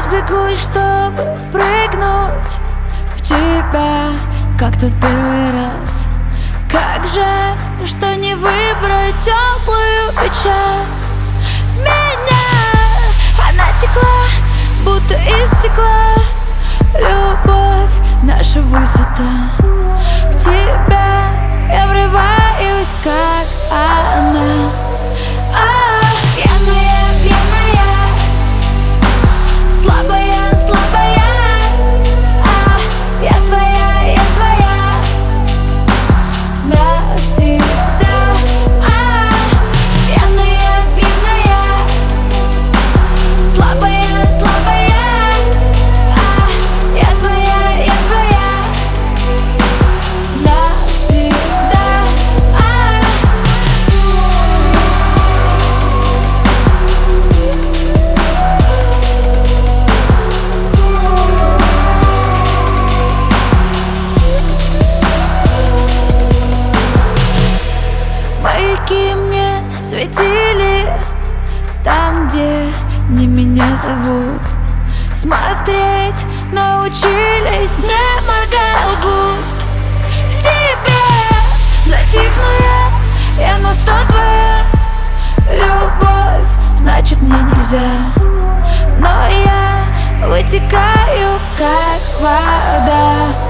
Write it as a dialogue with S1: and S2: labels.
S1: разбегусь, чтобы прыгнуть в тебя, как тот первый раз. Как жаль, что не выбрать теплую печаль. Она текла, будто из стекла. Любовь — наша высота. В тебя я врываюсь, как она. Пьяная, пьяная, слабая, слабая. Я твоя навсегда. Пьяная, пьяная, слабая, слабая. Я твоя навсегда. Маяки мне светили там, где не меня зовут. Смотреть научились, не моргая лгут. В тебе затихну я на 100 твоя. Любовь, значит мне нельзя, но я вытекаю, как вода.